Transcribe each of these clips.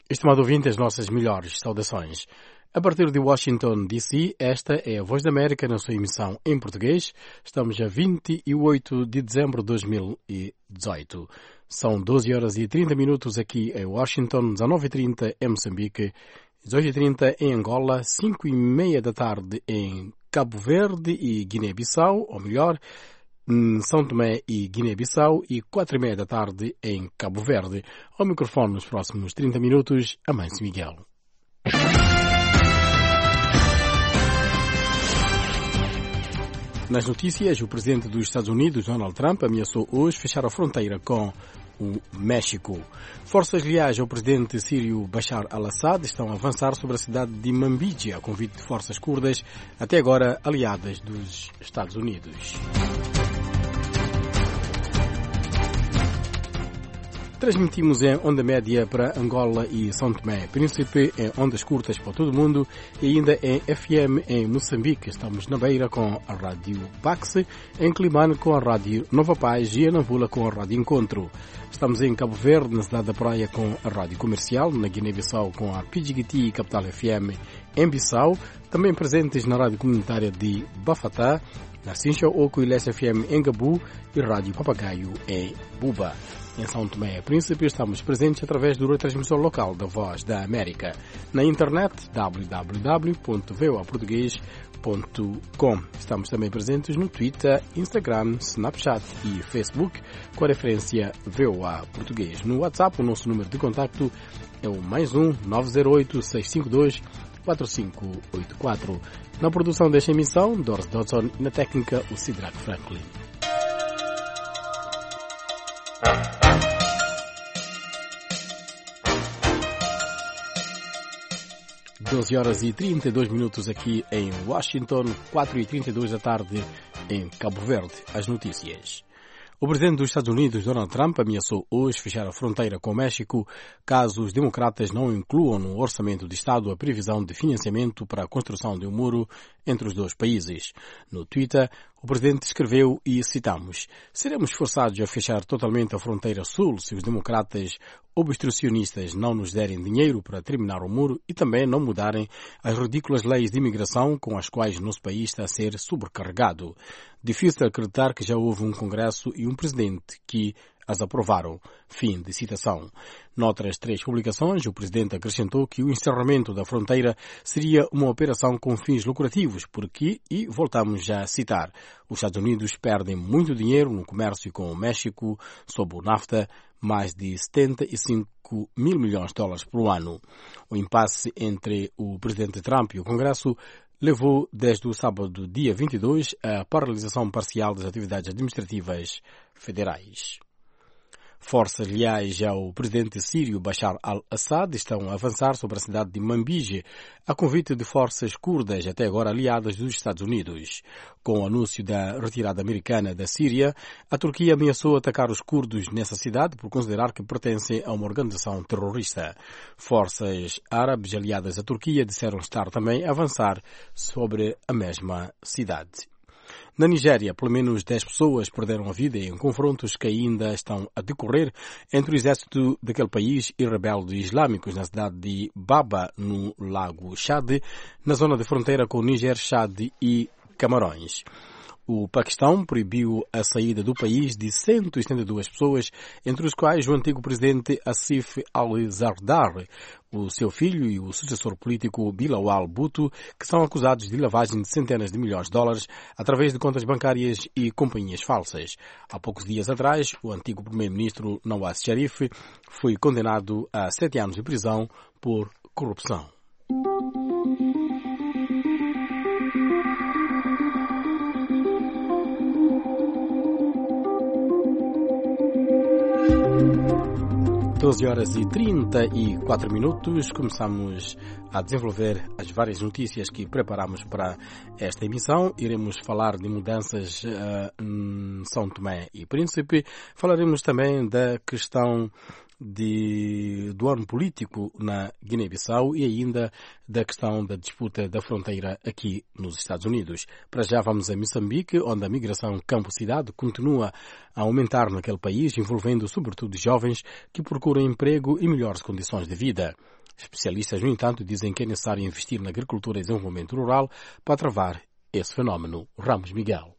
Estimado ouvinte, as nossas melhores saudações. A partir de Washington, D.C., esta é a Voz da América na sua emissão em português. Estamos a 28 de dezembro de 2018. São 12 horas e 30 minutos aqui em Washington, 19h30 em Moçambique, 18h30 em Angola, 5h30 da tarde em Cabo Verde e Guiné-Bissau, ou melhor, São Tomé e Guiné-Bissau, e 4h30 da tarde em Cabo Verde. Ao microfone nos próximos 30 minutos, Amâncio Miguel. Nas notícias, o presidente dos Estados Unidos, Donald Trump, ameaçou hoje fechar a fronteira com o México. Forças leais ao presidente sírio Bashar al-Assad estão a avançar sobre a cidade de Manbij, a convite de forças curdas, até agora aliadas dos Estados Unidos. Transmitimos em onda média para Angola e São Tomé, Príncipe em ondas curtas para todo o mundo e ainda em FM em Moçambique. Estamos na Beira com a Rádio Pax, em Climane com a Rádio Nova Paz e em Nampula com a Rádio Encontro. Estamos em Cabo Verde, na cidade da Praia, com a Rádio Comercial, na Guiné-Bissau com a PGT e Capital FM em Bissau, também presentes na Rádio Comunitária de Bafatá, na Sincha Oco e Leste FM em Gabu e Rádio Papagaio em Buba. Em São Tomé e Príncipe estamos presentes através do retransmissor local da Voz da América. Na internet, www.voaportugues.com. Estamos também presentes no Twitter, Instagram, Snapchat e Facebook, com a referência VOA Português. No WhatsApp, o nosso número de contacto é o +1 908 652 4584. Na produção desta emissão, Doris Dodson, e na técnica, o Sidraque Franklin. 12 horas e 32 minutos aqui em Washington, 4h32 da tarde em Cabo Verde. As notícias. O presidente dos Estados Unidos, Donald Trump, ameaçou hoje fechar a fronteira com o México caso os democratas não incluam no orçamento de Estado a previsão de financiamento para a construção de um muro entre os dois países. No Twitter, o presidente escreveu, e citamos: "Seremos forçados a fechar totalmente a fronteira sul se os democratas obstrucionistas não nos derem dinheiro para terminar o muro e também não mudarem as ridículas leis de imigração com as quais o nosso país está a ser sobrecarregado. Difícil acreditar que já houve um Congresso e um presidente que as aprovaram." Fim de citação. Noutras 3 publicações, o presidente acrescentou que o encerramento da fronteira seria uma operação com fins lucrativos, porque, e voltamos já a citar, os Estados Unidos perdem muito dinheiro no comércio com o México sob o NAFTA, mais de 75 mil milhões de dólares por ano. O impasse entre o presidente Trump e o Congresso levou desde o sábado, dia 22, à paralisação parcial das atividades administrativas federais. Forças leais ao presidente sírio Bashar al-Assad estão a avançar sobre a cidade de Manbij, a convite de forças curdas, até agora aliadas dos Estados Unidos. Com o anúncio da retirada americana da Síria, a Turquia ameaçou atacar os curdos nessa cidade por considerar que pertencem a uma organização terrorista. Forças árabes aliadas à Turquia disseram estar também a avançar sobre a mesma cidade. Na Nigéria, pelo menos 10 pessoas perderam a vida em confrontos que ainda estão a decorrer entre o exército daquele país e rebeldes islâmicos na cidade de Baba, no lago Chad, na zona de fronteira com Níger, Chad e Camarões. O Paquistão proibiu a saída do país de 172 pessoas, entre os quais o antigo presidente Asif al-Zardari, o seu filho e o sucessor político Bilawal Bhutto, que são acusados de lavagem de centenas de milhões de dólares através de contas bancárias e companhias falsas. Há poucos dias atrás, o antigo primeiro-ministro Nawaz Sharif foi condenado a 7 anos de prisão por corrupção. Doze horas e 34 minutos, começamos a desenvolver as várias notícias que preparamos para esta emissão. Iremos falar de mudanças em São Tomé e Príncipe, falaremos também da questão do ano político na Guiné-Bissau e ainda da questão da disputa da fronteira aqui nos Estados Unidos. Para já vamos a Moçambique, onde a migração campo-cidade continua a aumentar naquele país, envolvendo sobretudo jovens que procuram emprego e melhores condições de vida. Especialistas, no entanto, dizem que é necessário investir na agricultura e desenvolvimento rural para travar esse fenómeno. Ramos Miguel.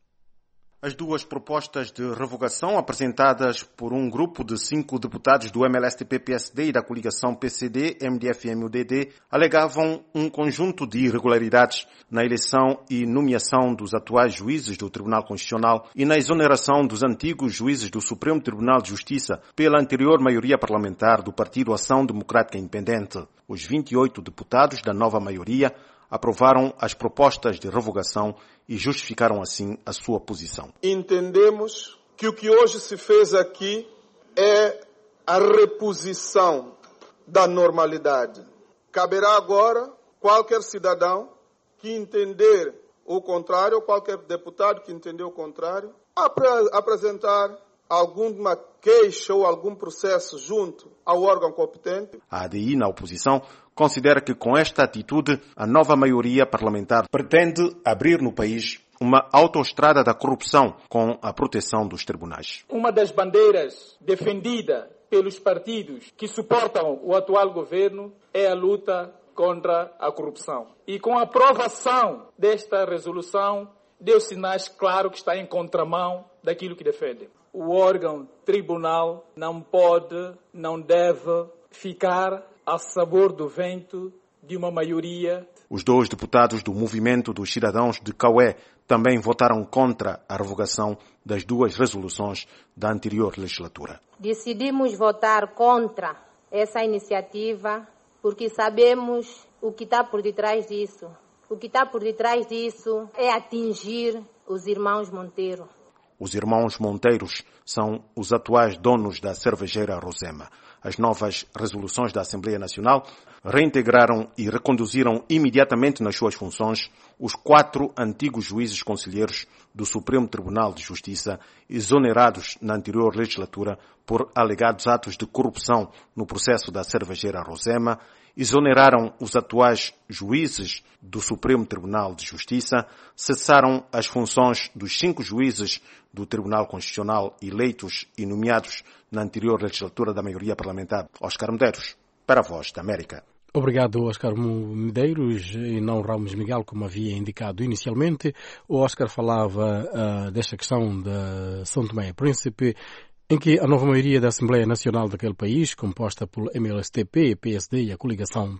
As duas propostas de revogação apresentadas por um grupo de 5 deputados do MLSTP-PSD e da coligação PCD-MDF-MUDD alegavam um conjunto de irregularidades na eleição e nomeação dos atuais juízes do Tribunal Constitucional e na exoneração dos antigos juízes do Supremo Tribunal de Justiça pela anterior maioria parlamentar do Partido Ação Democrática Independente. Os 28 deputados da nova maioria aprovaram as propostas de revogação e justificaram assim a sua posição. Entendemos que o que hoje se fez aqui é a reposição da normalidade. Caberá agora qualquer cidadão que entender o contrário, ou qualquer deputado que entender o contrário, apresentar alguma queixa ou algum processo junto ao órgão competente. A ADI, na oposição, considera que com esta atitude a nova maioria parlamentar pretende abrir no país uma autoestrada da corrupção com a proteção dos tribunais. Uma das bandeiras defendida pelos partidos que suportam o atual governo é a luta contra a corrupção. E com a aprovação desta resolução, deu sinais claros que está em contramão daquilo que defende. O órgão tribunal não pode, não deve ficar a sabor do vento de uma maioria. Os 2 deputados do Movimento dos Cidadãos de Cauê também votaram contra a revogação das 2 resoluções da anterior legislatura. Decidimos votar contra essa iniciativa porque sabemos o que está por detrás disso. O que está por detrás disso é atingir os irmãos Monteiro. Os irmãos Monteiros são os atuais donos da cervejeira Rosema. As novas resoluções da Assembleia Nacional reintegraram e reconduziram imediatamente nas suas funções os 4 antigos juízes conselheiros do Supremo Tribunal de Justiça, exonerados na anterior legislatura por alegados atos de corrupção no processo da cervejeira Rosema, exoneraram os atuais juízes do Supremo Tribunal de Justiça, cessaram as funções dos 5 juízes do Tribunal Constitucional eleitos e nomeados na anterior legislatura da maioria parlamentar. Oscar Medeiros, para a Voz da América. Obrigado, Oscar Medeiros, e não Ramos Miguel, como havia indicado inicialmente. O Oscar falava desta questão de São Tomé e Príncipe, em que a nova maioria da Assembleia Nacional daquele país, composta pelo MLSTP, PSD e a coligação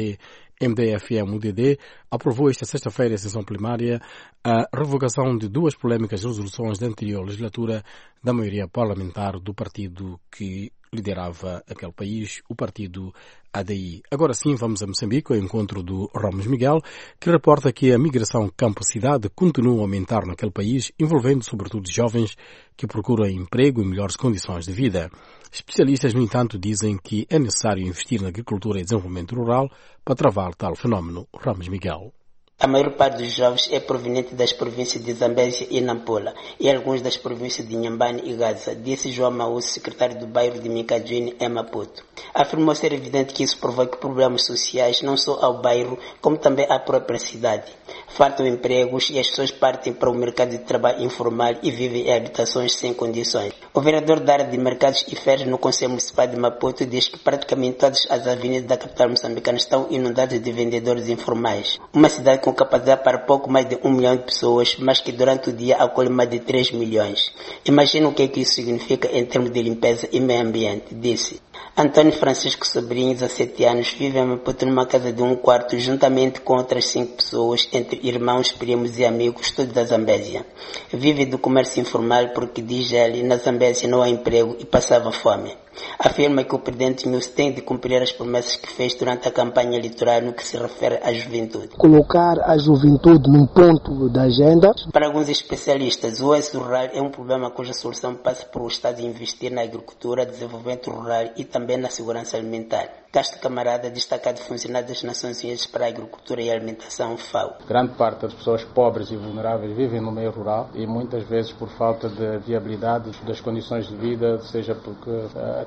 PCD-MDF-MUDD, aprovou esta sexta-feira em sessão plenária a revogação de 2 polémicas resoluções da anterior legislatura da maioria parlamentar do partido que liderava aquele país, o partido ADI. Agora sim, vamos a Moçambique, ao encontro do Ramos Miguel, que reporta que a migração campo-cidade continua a aumentar naquele país, envolvendo sobretudo jovens que procuram emprego e melhores condições de vida. Especialistas, no entanto, dizem que é necessário investir na agricultura e desenvolvimento rural para travar tal fenómeno. Ramos Miguel. A maior parte dos jovens é proveniente das províncias de Zambésia e Nampula e alguns das províncias de Inhambane e Gaza, disse João Maús, secretário do bairro de Micadjini, em Maputo. Afirmou ser evidente que isso provoca problemas sociais não só ao bairro, como também à própria cidade. Faltam empregos e as pessoas partem para o mercado de trabalho informal e vivem em habitações sem condições. O vereador da área de mercados e feiras no Conselho Municipal de Maputo diz que praticamente todas as avenidas da capital moçambicana estão inundadas de vendedores informais. Uma cidade com capacidade para pouco mais de 1 milhão de pessoas, mas que durante o dia acolhe mais de 3 milhões. Imagina o que isso significa em termos de limpeza e meio ambiente, disse. Antônio Francisco Sobrinho, 17 anos, vive em Maputo numa casa de 1 quarto, juntamente com outras 5 pessoas, entre irmãos, primos e amigos, todos da Zambésia. Vive do comércio informal porque, diz ele, na Zambésia não há emprego e passava fome. Afirma que o presidente News tem de cumprir as promessas que fez durante a campanha eleitoral no que se refere à juventude. Colocar a juventude num ponto da agenda. Para alguns especialistas, o êxodo rural é um problema cuja solução passa por o Estado investir na agricultura, desenvolvimento rural e também na segurança alimentar. Castro Camarada, destacado funcionário das Nações Unidas para a Agricultura e Alimentação, FAO. Grande parte das pessoas pobres e vulneráveis vivem no meio rural e muitas vezes por falta de viabilidade das condições de vida, seja porque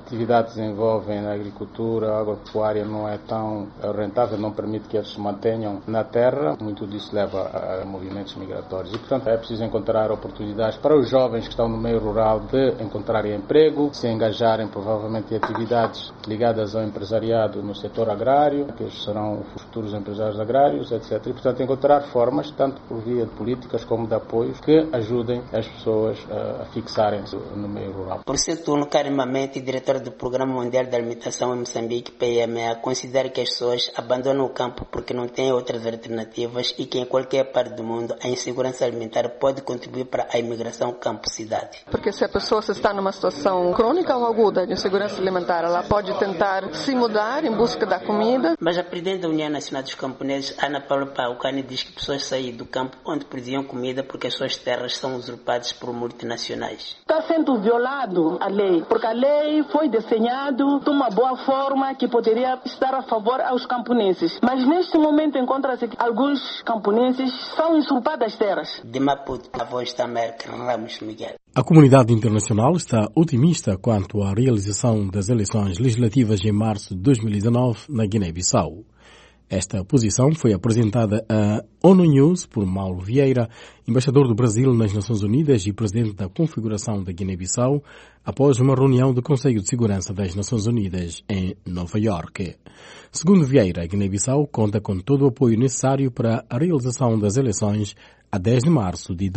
atividades envolvem a agricultura, a agropecuária não é tão rentável, não permite que eles se mantenham na terra. Muito disso leva a movimentos migratórios e, portanto, é preciso encontrar oportunidades para os jovens que estão no meio rural de encontrarem emprego, se engajarem provavelmente em atividades ligadas ao empresariado no setor agrário, que eles serão os futuros empresários agrários, etc. E, portanto, encontrar formas, tanto por via de políticas como de apoios, que ajudem as pessoas a fixarem-se no meio rural. Por seu turno, Carimamente, diretor do Programa Mundial de Alimentação em Moçambique, PMA, considera que as pessoas abandonam o campo porque não têm outras alternativas e que em qualquer parte do mundo a insegurança alimentar pode contribuir para a imigração campo-cidade. Porque se a pessoa está numa situação crônica ou aguda de insegurança alimentar, ela pode tentar se mudar em busca da comida. Mas a presidente da União Nacional dos Camponeses, Ana Paula Paucani, diz que pessoas saem do campo onde produziam comida porque as suas terras são usurpadas por multinacionais. Está sendo violado a lei, porque a lei foi desenhada de uma boa forma que poderia estar a favor aos camponeses. Mas neste momento encontra-se que alguns camponeses são usurpadas as terras. De Maputo, a voz da América, Ramos Miguel. A comunidade internacional está otimista quanto à realização das eleições legislativas em março de 2019 na Guiné-Bissau. Esta posição foi apresentada à ONU News por Mauro Vieira, embaixador do Brasil nas Nações Unidas e presidente da Confederação da Guiné-Bissau, após uma reunião do Conselho de Segurança das Nações Unidas em Nova Iorque. Segundo Vieira, a Guiné-Bissau conta com todo o apoio necessário para a realização das eleições a 10 de março de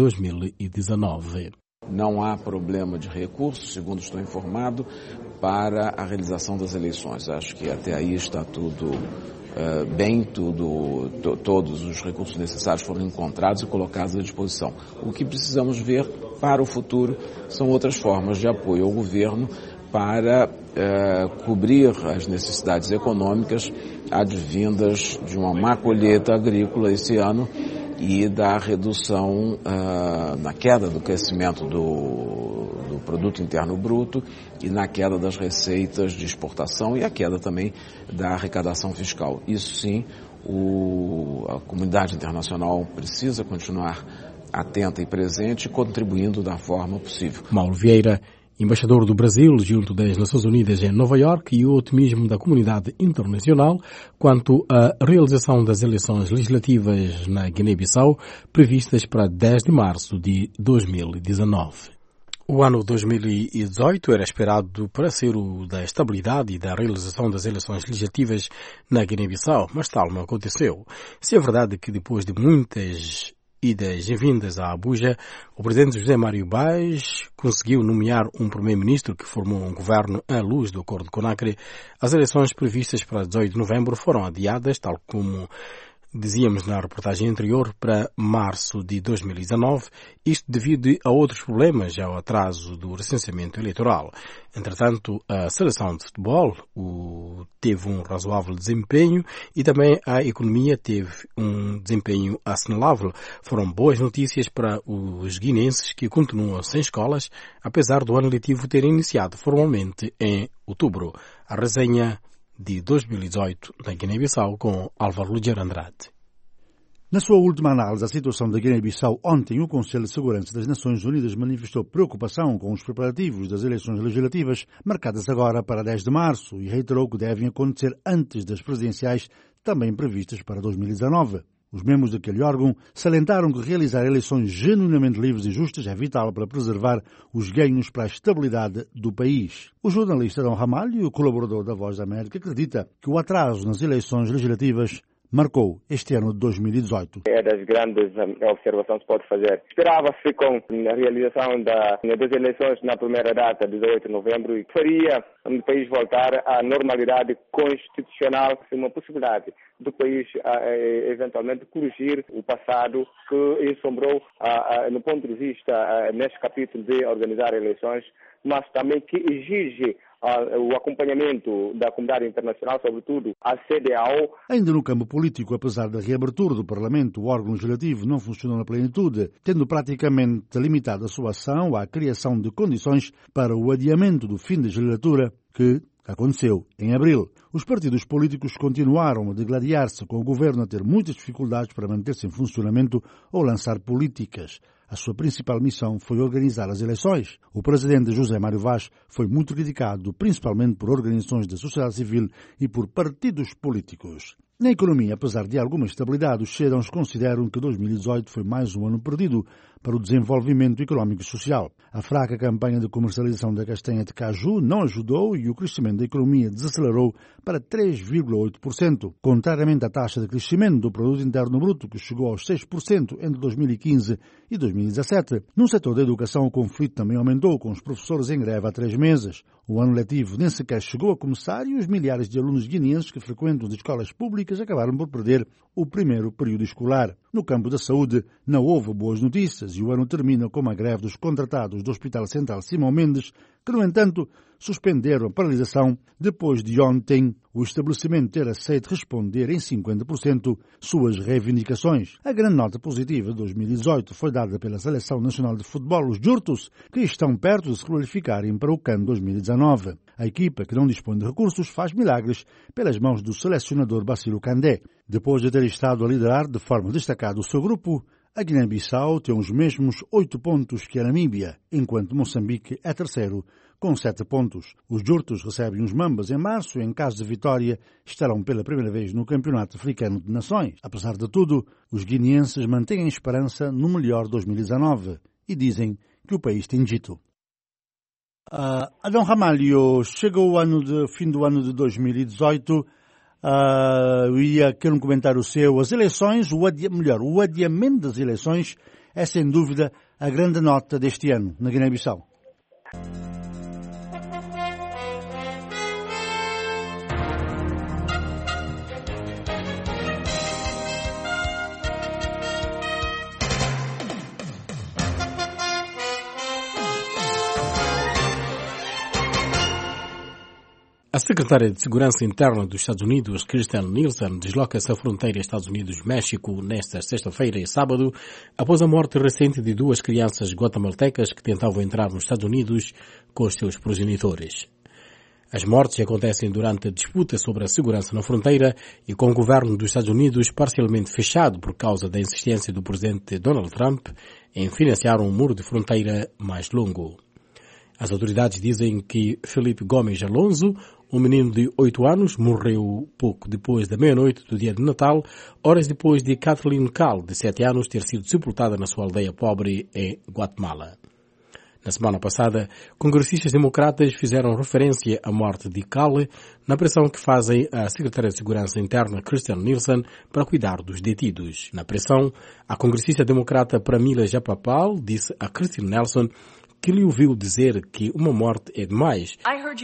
2019. Não há problema de recursos, segundo estou informado, para a realização das eleições. Acho que até aí está tudo bem, todos os recursos necessários foram encontrados e colocados à disposição. O que precisamos ver para o futuro são outras formas de apoio ao governo para cobrir as necessidades econômicas advindas de uma má colheita agrícola esse ano e da redução na queda do crescimento do produto interno bruto e na queda das receitas de exportação e a queda também da arrecadação fiscal. Isso sim, a comunidade internacional precisa continuar atenta e presente, contribuindo da forma possível. Mauro Vieira, embaixador do Brasil junto das Nações Unidas em Nova Iorque, e o otimismo da comunidade internacional quanto à realização das eleições legislativas na Guiné-Bissau previstas para 10 de março de 2019. O ano 2018 era esperado para ser o da estabilidade e da realização das eleições legislativas na Guiné-Bissau, mas tal não aconteceu. Se é verdade que depois de muitas idas e vindas a Abuja, o presidente José Mário Baz conseguiu nomear um primeiro-ministro que formou um governo à luz do Acordo de Conakry, as eleições previstas para 18 de novembro foram adiadas, tal como dizíamos na reportagem anterior, para março de 2019, isto devido a outros problemas, ao atraso do recenseamento eleitoral. Entretanto, a seleção de futebol teve um razoável desempenho e também a economia teve um desempenho assinalável. Foram boas notícias para os guineenses que continuam sem escolas, apesar do ano letivo ter iniciado formalmente em outubro. A resenha de 2018 da Guiné-Bissau com Álvaro Ligeiro Andrade. Na sua última análise à situação da Guiné-Bissau, ontem o Conselho de Segurança das Nações Unidas manifestou preocupação com os preparativos das eleições legislativas marcadas agora para 10 de março e reiterou que devem acontecer antes das presidenciais também previstas para 2019. Os membros daquele órgão salientaram que realizar eleições genuinamente livres e justas é vital para preservar os ganhos para a estabilidade do país. O jornalista Adão Ramalho, colaborador da Voz da América, acredita que o atraso nas eleições legislativas marcou este ano de 2018. É das grandes observações que se pode fazer. Esperava-se com a realização das eleições na primeira data, 18 de novembro, e faria o país voltar à normalidade constitucional, uma possibilidade do país eventualmente corrigir o passado que ensombrou no ponto de vista neste capítulo de organizar eleições, mas também que exige o acompanhamento da comunidade internacional, sobretudo a CEDEAO. Ainda no campo político, apesar da reabertura do Parlamento, o órgão legislativo não funcionou na plenitude, tendo praticamente limitado a sua ação à criação de condições para o adiamento do fim da legislatura, que aconteceu em abril. Os partidos políticos continuaram a degladiar-se, com o governo a ter muitas dificuldades para manter-se em funcionamento ou lançar políticas. A sua principal missão foi organizar as eleições. O presidente José Mário Vaz foi muito criticado, principalmente por organizações da sociedade civil e por partidos políticos. Na economia, apesar de alguma estabilidade, os cidadãos consideram que 2018 foi mais um ano perdido para o desenvolvimento económico e social. A fraca campanha de comercialização da castanha de caju não ajudou e o crescimento da economia desacelerou para 3,8%, contrariamente à taxa de crescimento do produto interno bruto, que chegou aos 6% entre 2015 e 2017. No setor da educação, o conflito também aumentou, com os professores em greve há 3 meses. O ano letivo nem sequer chegou a começar e os milhares de alunos guineenses que frequentam as escolas públicas acabaram por perder o primeiro período escolar. No campo da saúde, não houve boas notícias e o ano termina com a greve dos contratados do Hospital Central Simão Mendes, que, no entanto, suspenderam a paralisação depois de ontem o estabelecimento ter aceito responder em 50% suas reivindicações. A grande nota positiva de 2018 foi dada pela Seleção Nacional de Futebol, os Jurtos, que estão perto de se qualificarem para o CAN 2019. A equipa, que não dispõe de recursos, faz milagres pelas mãos do selecionador Bacilo Candé. Depois de ter estado a liderar de forma destacada o seu grupo, a Guiné-Bissau tem os mesmos 8 pontos que a Namíbia, enquanto Moçambique é terceiro, com 7 pontos. Os Jurtos recebem os Mambas em março e, em caso de vitória, estarão pela primeira vez no Campeonato Africano de Nações. Apesar de tudo, os guineenses mantêm a esperança no melhor 2019 e dizem que o país tem dito. Adão Ramalho, chegou o fim do ano de 2018. Eu ia querer um comentário seu. As eleições, o adiamento das eleições é sem dúvida a grande nota deste ano na Guiné-Bissau. A secretária de Segurança Interna dos Estados Unidos, Kirstjen Nielsen, desloca-se à fronteira Estados Unidos-México nesta sexta-feira e sábado, após a morte recente de 2 crianças guatemaltecas que tentavam entrar nos Estados Unidos com os seus progenitores. As mortes acontecem durante a disputa sobre a segurança na fronteira e com o governo dos Estados Unidos parcialmente fechado por causa da insistência do presidente Donald Trump em financiar um muro de fronteira mais longo. As autoridades dizem que Felipe Gomes Alonso, um menino de 8 anos, morreu pouco depois da meia-noite do dia de Natal, horas depois de Kathleen Cal, de 7 anos, ter sido sepultada na sua aldeia pobre em Guatemala. Na semana passada, congressistas democratas fizeram referência à morte de Cal na pressão que fazem a secretária de Segurança Interna, Kirstjen Nielsen, para cuidar dos detidos. Na pressão, a congressista democrata Pramila Jayapal disse a Kirstjen Nielsen que lhe ouviu dizer que uma morte é demais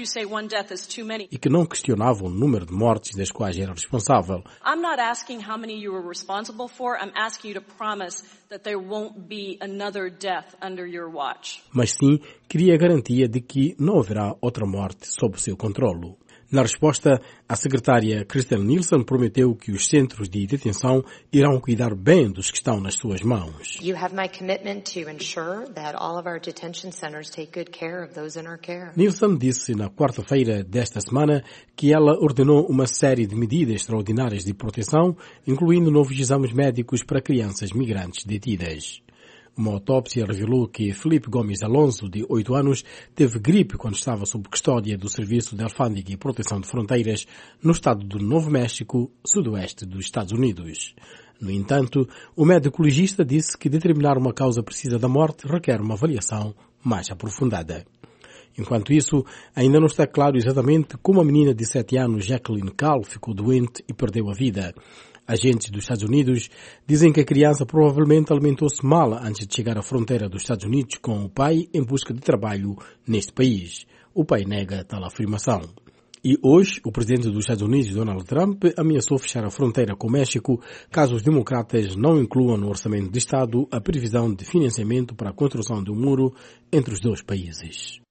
e que não questionava o número de mortes das quais era responsável. I'm not asking how many you were responsible for. I'm asking you to promise that there won't be another death under your watch. Mas sim, queria a garantia de que não haverá outra morte sob seu controlo. Na resposta, a secretária Kirstjen Nielsen prometeu que os centros de detenção irão cuidar bem dos que estão nas suas mãos. You have my commitment to ensure that all of our detention centers take good care of those in our care. Nielsen disse na quarta-feira desta semana que ela ordenou uma série de medidas extraordinárias de proteção, incluindo novos exames médicos para crianças migrantes detidas. Uma autópsia revelou que Felipe Gomes Alonso, de 8 anos, teve gripe quando estava sob custódia do Serviço de Alfândega e Proteção de Fronteiras no estado do Novo México, sudoeste dos Estados Unidos. No entanto, o médico legista disse que determinar uma causa precisa da morte requer uma avaliação mais aprofundada. Enquanto isso, ainda não está claro exatamente como a menina de 7 anos, Jacqueline Cal, ficou doente e perdeu a vida. Agentes dos Estados Unidos dizem que a criança provavelmente alimentou-se mal antes de chegar à fronteira dos Estados Unidos com o pai em busca de trabalho neste país. O pai nega tal afirmação. E hoje, o presidente dos Estados Unidos, Donald Trump, ameaçou fechar a fronteira com o México caso os democratas não incluam no orçamento de Estado a previsão de financiamento para a construção de um muro entre os dois países.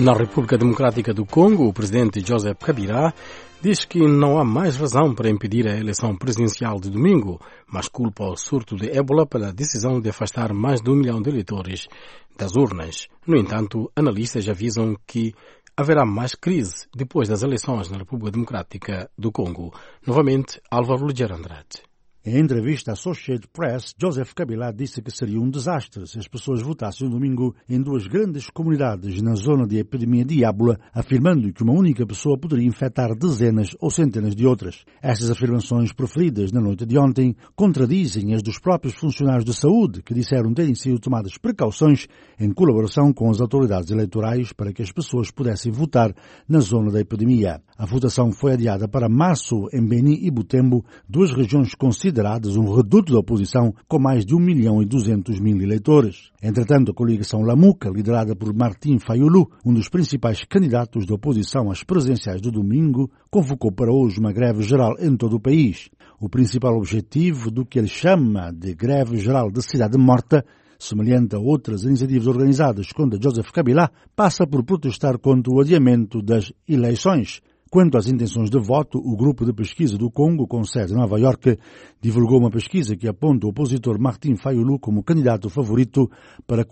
Na República Democrática do Congo, o presidente Joseph Kabila diz que não há mais razão para impedir a eleição presidencial de domingo, mas culpa o surto de ébola pela decisão de afastar mais de 1 milhão de eleitores das urnas. No entanto, analistas avisam que haverá mais crise depois das eleições na República Democrática do Congo. Novamente, Álvaro Ligeiro Andrade. Em entrevista à Associated Press, Joseph Kabila disse que seria um desastre se as pessoas votassem no domingo em 2 grandes comunidades na zona de epidemia de ébola, afirmando que uma única pessoa poderia infectar dezenas ou centenas de outras. Estas afirmações proferidas na noite de ontem contradizem as dos próprios funcionários de saúde, que disseram terem sido tomadas precauções em colaboração com as autoridades eleitorais para que as pessoas pudessem votar na zona da epidemia. A votação foi adiada para março em Beni e Butembo, 2 regiões consideradas um reduto da oposição com mais de 1.200.000 eleitores. Entretanto, a coligação Lamuka, liderada por Martin Fayulu, um dos principais candidatos da oposição às presidenciais do domingo, convocou para hoje uma greve geral em todo o país. O principal objetivo do que ele chama de greve geral de cidade morta, semelhante a outras iniciativas organizadas contra Joseph Kabila, passa por protestar contra o adiamento das eleições. Quanto às intenções de voto, o grupo de pesquisa do Congo, com sede em Nova Iorque, divulgou uma pesquisa que aponta o opositor Martin Fayulu como candidato favorito para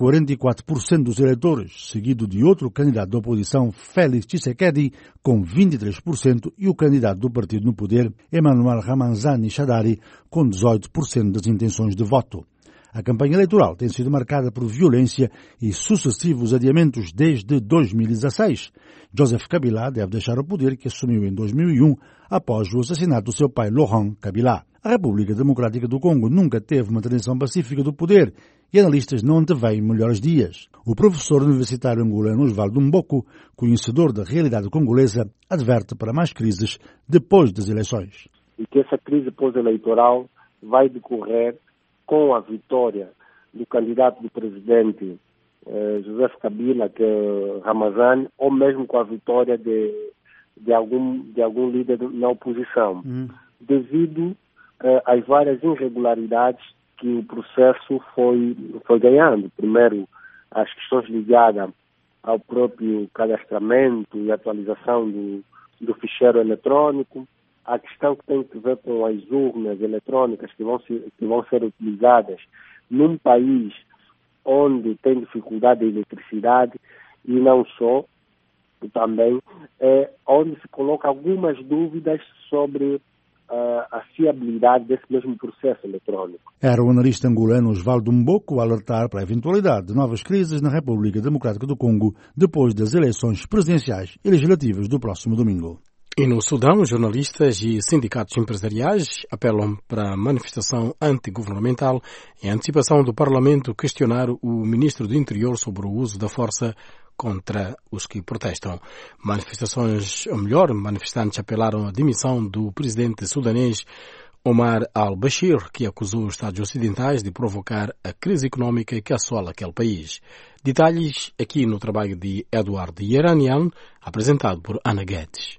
44% dos eleitores, seguido de outro candidato da oposição, Félix Tshisekedi, com 23%, e o candidato do partido no poder, Emmanuel Ramazani Shadari, com 18% das intenções de voto. A campanha eleitoral tem sido marcada por violência e sucessivos adiamentos desde 2016. Joseph Kabila deve deixar o poder que assumiu em 2001 após o assassinato do seu pai Laurent Kabila. A República Democrática do Congo nunca teve uma transição pacífica do poder e analistas não anteveem melhores dias. O professor universitário angolano Osvaldo Mboko, conhecedor da realidade congolesa, adverte para mais crises depois das eleições. E que essa crise pós-eleitoral vai decorrer com a vitória do candidato do presidente Joseph Kabila, que é Ramazani, ou mesmo com a vitória de algum líder na oposição, devido às várias irregularidades que o processo foi ganhando. Primeiro, as questões ligadas ao próprio cadastramento e atualização do ficheiro eletrônico, a questão que tem que ver com as urnas eletrônicas que vão ser utilizadas num país onde tem dificuldade de eletricidade, e não só, também onde se coloca algumas dúvidas sobre a fiabilidade desse mesmo processo eletrônico. Era o analista angolano Osvaldo Mboko a alertar para a eventualidade de novas crises na República Democrática do Congo depois das eleições presidenciais e legislativas do próximo domingo. E no Sudão, jornalistas e sindicatos empresariais apelam para a manifestação antigovernamental em antecipação do Parlamento questionar o ministro do Interior sobre o uso da força contra os que protestam. Manifestantes apelaram à demissão do presidente sudanês Omar al-Bashir, que acusou os Estados Ocidentais de provocar a crise económica que assola aquele país. Detalhes aqui no trabalho de Eduardo Yeranian, apresentado por Ana Guedes.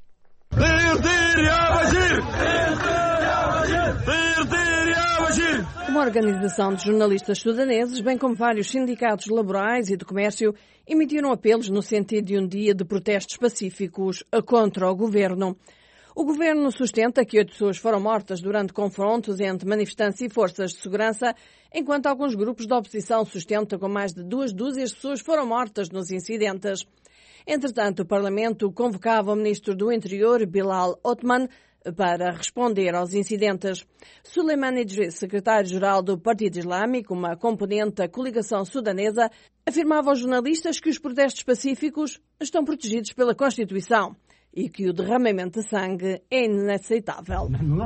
Uma organização de jornalistas sudaneses, bem como vários sindicatos laborais e de comércio, emitiram apelos no sentido de um dia de protestos pacíficos contra o governo. O governo sustenta que 8 pessoas foram mortas durante confrontos entre manifestantes e forças de segurança, enquanto alguns grupos da oposição sustentam que mais de 2 dúzias de pessoas foram mortas nos incidentes. Entretanto, o Parlamento convocava o Ministro do Interior, Bilal Othman, para responder aos incidentes. Suleiman Idris, secretário-geral do Partido Islâmico, uma componente da coligação sudanesa, afirmava aos jornalistas que os protestos pacíficos estão protegidos pela Constituição e que o derramamento de sangue é inaceitável.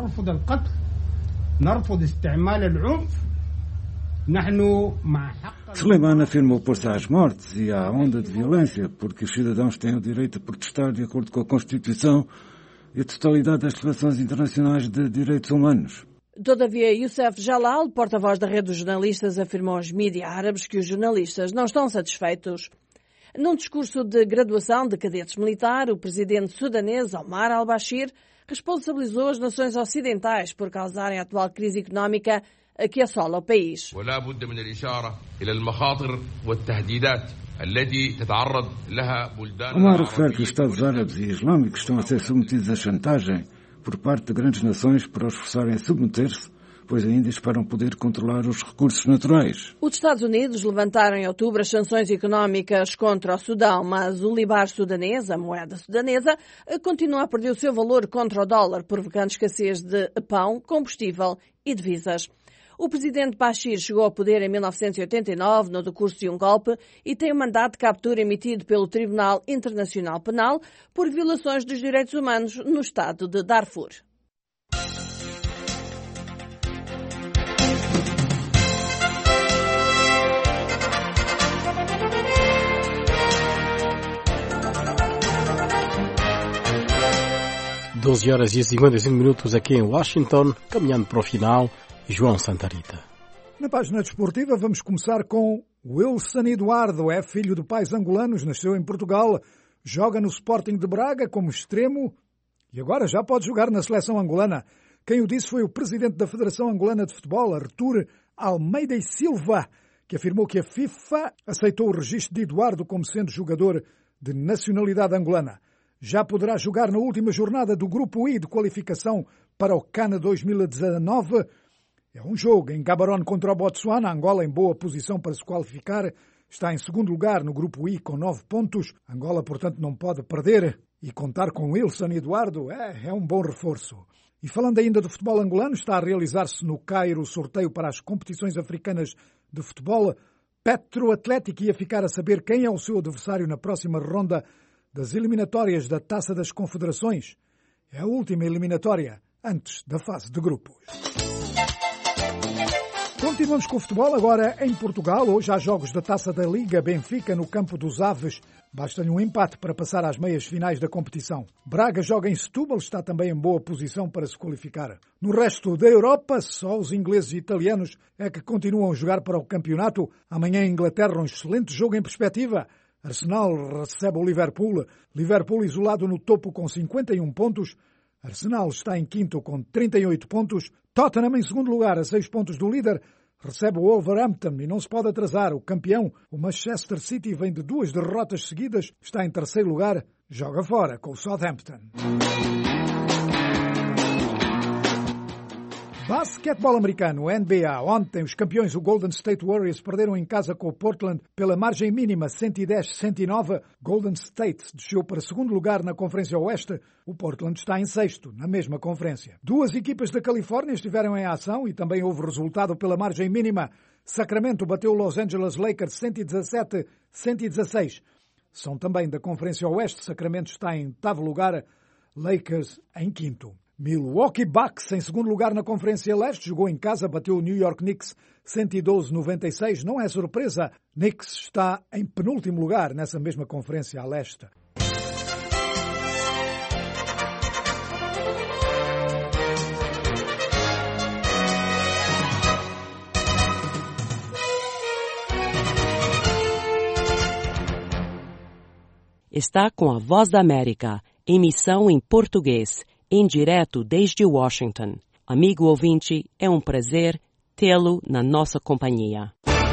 Suleiman afirma opor-se às mortes e à onda de violência, porque os cidadãos têm o direito de protestar de acordo com a Constituição e a totalidade das declarações internacionais de direitos humanos. Todavia, Youssef Jalal, porta-voz da rede dos jornalistas, afirmou aos mídias árabes que os jornalistas não estão satisfeitos. Num discurso de graduação de cadetes militar, o presidente sudanês Omar al-Bashir responsabilizou as nações ocidentais por causarem a atual crise económica que assola o país. Omar refere que os Estados Árabes e Islâmicos estão a ser submetidos à chantagem por parte de grandes nações para os forçarem a submeter-se, pois ainda esperam poder controlar os recursos naturais. Os Estados Unidos levantaram em outubro as sanções económicas contra o Sudão, mas o libar sudanês, a moeda sudanesa, continua a perder o seu valor contra o dólar, provocando escassez de pão, combustível e divisas. O presidente Bashir chegou ao poder em 1989 no decurso de um golpe e tem um mandato de captura emitido pelo Tribunal Internacional Penal por violações dos direitos humanos no estado de Darfur. Doze horas e 55 minutos aqui em Washington, caminhando para o final, João Santarita. Na página desportiva vamos começar com Wilson Eduardo. É filho de pais angolanos, nasceu em Portugal, joga no Sporting de Braga como extremo e agora já pode jogar na seleção angolana. Quem o disse foi o presidente da Federação Angolana de Futebol, Artur Almeida e Silva, que afirmou que a FIFA aceitou o registro de Eduardo como sendo jogador de nacionalidade angolana. Já poderá jogar na última jornada do Grupo I de qualificação para o CAN 2019. É um jogo em Gaborone contra o Botsuana. Angola em boa posição para se qualificar. Está em segundo lugar no Grupo I com 9 pontos. Angola, portanto, não pode perder. E contar com Wilson Eduardo é um bom reforço. E falando ainda do futebol angolano, está a realizar-se no Cairo o sorteio para as competições africanas de futebol. Petro Atlético ia ficar a saber quem é o seu adversário na próxima ronda das eliminatórias da Taça das Confederações. É a última eliminatória antes da fase de grupos. Continuamos com o futebol agora em Portugal. Hoje há jogos da Taça da Liga Benfica no campo dos Aves. Basta-lhe um empate para passar às meias finais da competição. Braga joga em Setúbal, está também em boa posição para se qualificar. No resto da Europa, só os ingleses e italianos é que continuam a jogar para o campeonato. Amanhã em Inglaterra um excelente jogo em perspectiva. Arsenal recebe o Liverpool. Liverpool isolado no topo com 51 pontos. Arsenal está em quinto com 38 pontos. Tottenham em segundo lugar, a 6 pontos do líder. Recebe o Wolverhampton e não se pode atrasar. O campeão, o Manchester City, vem de 2 derrotas seguidas. Está em terceiro lugar. Joga fora com o Southampton. Basquetebol americano, NBA. Ontem, os campeões, o Golden State Warriors, perderam em casa com o Portland pela margem mínima 110-109. Golden State desceu para segundo lugar na Conferência Oeste. O Portland está em sexto, na mesma conferência. Duas equipas da Califórnia estiveram em ação e também houve resultado pela margem mínima. Sacramento bateu o Los Angeles Lakers 117-116. São também da Conferência Oeste. Sacramento está em oitavo lugar, Lakers em quinto. Milwaukee Bucks, em segundo lugar na Conferência Leste, jogou em casa, bateu o New York Knicks 112-96. Não é surpresa, Knicks está em penúltimo lugar nessa mesma Conferência a Leste. Está com a Voz da América, emissão em português. Em direto desde Washington. Amigo ouvinte, é um prazer tê-lo na nossa companhia.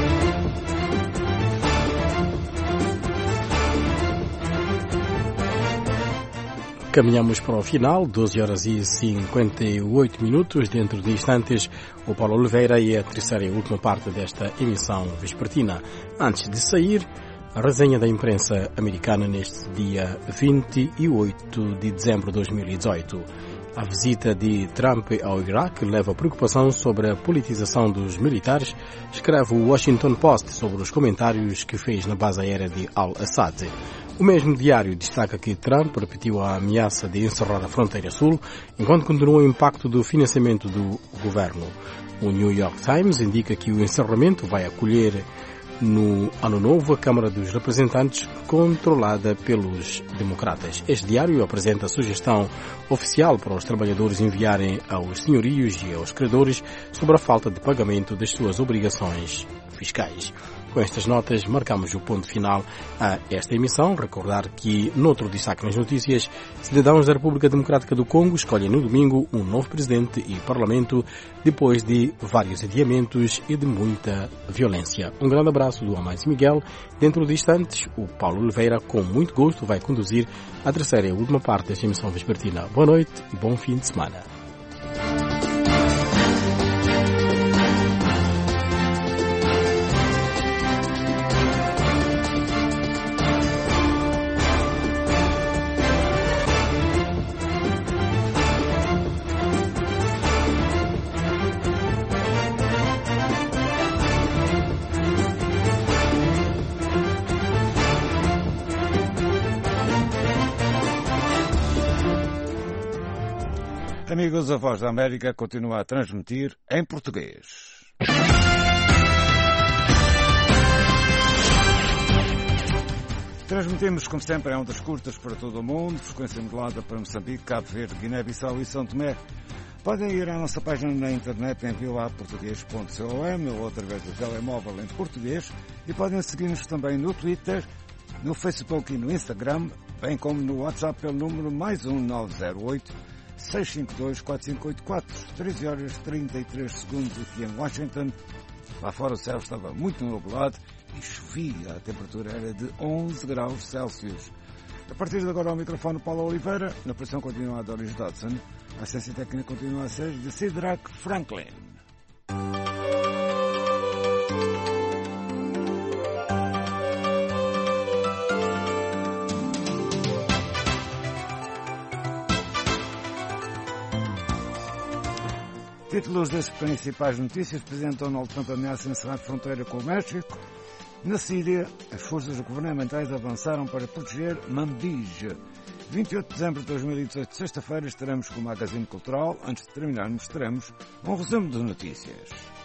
Caminhamos para o final, 12 horas e 58 minutos. Dentro de instantes, o Paulo Oliveira e a terceira e última parte desta emissão vespertina. Antes de sair, a resenha da imprensa americana neste dia 28 de dezembro de 2018. A visita de Trump ao Iraque leva preocupação sobre a politização dos militares, escreve o Washington Post sobre os comentários que fez na base aérea de Al-Assad. O mesmo diário destaca que Trump repetiu a ameaça de encerrar a fronteira sul, enquanto continua o impacto do financiamento do governo. O New York Times indica que o encerramento vai acolher no ano novo a Câmara dos Representantes, controlada pelos democratas. Este diário apresenta a sugestão oficial para os trabalhadores enviarem aos senhorios e aos credores sobre a falta de pagamento das suas obrigações fiscais. Com estas notas, marcamos o ponto final a esta emissão. Recordar que, noutro destaque nas notícias, cidadãos da República Democrática do Congo escolhem no domingo um novo presidente e parlamento depois de vários adiamentos e de muita violência. Um grande abraço do Amâncio Miguel. Dentro de instantes, o Paulo Oliveira, com muito gosto, vai conduzir a terceira e última parte desta emissão vespertina. Boa noite e bom fim de semana. Amigos, a Voz da América continua a transmitir em português. Transmitimos, como sempre, em ondas curtas para todo o mundo, frequência modulada para Moçambique, Cabo Verde, Guiné-Bissau e São Tomé. Podem ir à nossa página na internet em voaportuguês.com ou através do telemóvel em português e podem seguir-nos também no Twitter, no Facebook e no Instagram, bem como no WhatsApp pelo número +1908 652-4584, 13 horas 33 segundos aqui em Washington. Lá fora o céu estava muito nublado e chovia, a temperatura era de 11 graus Celsius. A partir de agora ao microfone Paulo Oliveira, na pressão continua a Doris Dodson, a assistência técnica continua a ser de Sidrak Franklin. Títulos das principais notícias: Presidente Donald Trump ameaça encerrar a fronteira com o México. Na Síria, as forças governamentais avançaram para proteger Manbij. 28 de dezembro de 2018, sexta-feira, estaremos com o Magazine Cultural. Antes de terminarmos, teremos um resumo de notícias.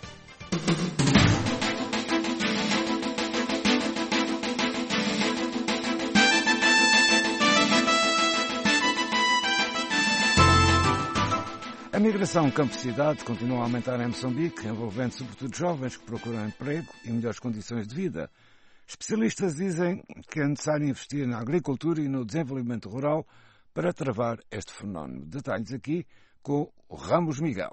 A migração campo-cidade continua a aumentar em Moçambique, envolvendo sobretudo jovens que procuram emprego e melhores condições de vida. Especialistas dizem que é necessário investir na agricultura e no desenvolvimento rural para travar este fenómeno. Detalhes aqui com o Ramos Miguel.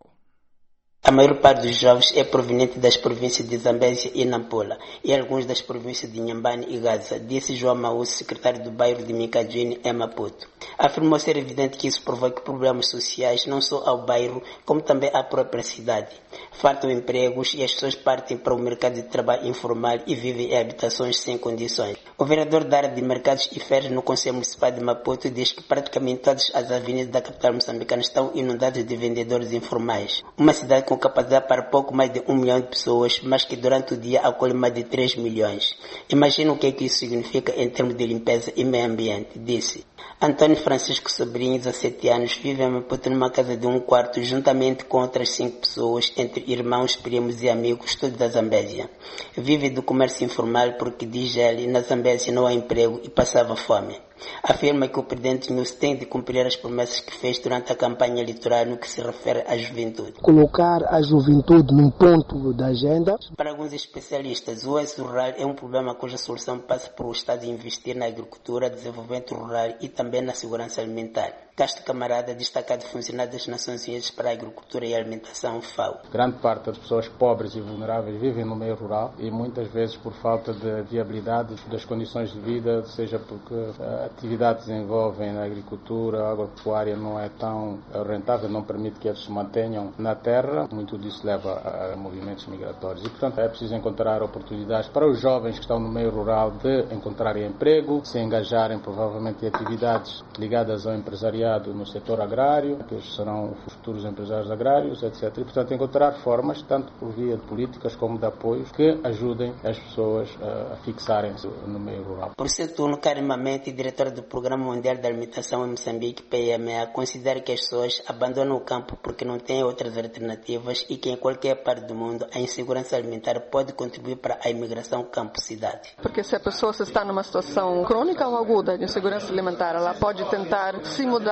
A maior parte dos jovens é proveniente das províncias de Zambésia e Nampula e alguns das províncias de Inhambane e Gaza, disse João Maús, secretário do bairro de Micajuni, em Maputo. Afirmou ser evidente que isso provoca problemas sociais não só ao bairro, como também à própria cidade. Faltam empregos e as pessoas partem para o mercado de trabalho informal e vivem em habitações sem condições. O vereador da área de mercados e feiras no Conselho Municipal de Maputo diz que praticamente todas as avenidas da capital moçambicana estão inundadas de vendedores informais. Uma cidade com capacidade para pouco mais de 1 milhão de pessoas, mas que durante o dia acolhe mais de 3 milhões. Imagina o que é que isso significa em termos de limpeza e meio ambiente, disse. Antônio Francisco Sobrinho, 17 anos, vive em Maputo numa casa de um quarto, juntamente com outras 5 pessoas, entre irmãos, primos e amigos, todos da Zambésia. Vive do comércio informal porque, diz ele, na Zambésia não há emprego e passava fome. Afirma que o presidente News tem de cumprir as promessas que fez durante a campanha eleitoral no que se refere à juventude. Colocar a juventude num ponto da agenda. Para alguns especialistas, o êxodo rural é um problema cuja solução passa por o Estado investir na agricultura, desenvolvimento rural e também na segurança alimentar. Castro Camarada, destacado funcionário das Nações Unidas para a Agricultura e Alimentação, FAO. Grande parte das pessoas pobres e vulneráveis vivem no meio rural e muitas vezes por falta de viabilidade das condições de vida, seja porque atividades envolvem na agricultura, a agropecuária não é tão rentável, não permite que eles se mantenham na terra. Muito disso leva a movimentos migratórios e, portanto, é preciso encontrar oportunidades para os jovens que estão no meio rural de encontrarem emprego, se engajarem provavelmente em atividades ligadas ao empresariado no setor agrário, que eles serão os futuros empresários agrários, etc. E, portanto, encontrar formas, tanto por via de políticas como de apoios, que ajudem as pessoas a fixarem-se no meio rural. Por seu turno, carimamente, diretor do Programa Mundial de Alimentação em Moçambique, PMA, considera que as pessoas abandonam o campo porque não têm outras alternativas e que em qualquer parte do mundo a insegurança alimentar pode contribuir para a imigração campo-cidade. Porque se a pessoa está numa situação crônica ou aguda de insegurança alimentar, ela pode tentar se mudar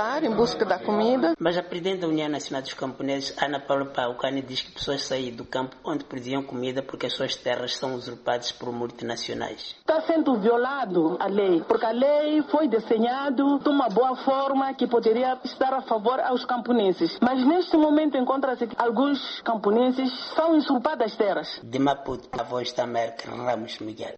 mudar em busca da comida. Mas a presidente da União Nacional dos Camponeses, Ana Paula Paucani, diz que pessoas saem do campo onde produziam comida porque as suas terras são usurpadas por multinacionais. Está sendo violado a lei, porque a lei foi desenhada de uma boa forma que poderia estar a favor aos camponeses. Mas neste momento encontra-se que alguns camponeses são usurpadas as terras. De Maputo, a voz da América, Ramos Miguel.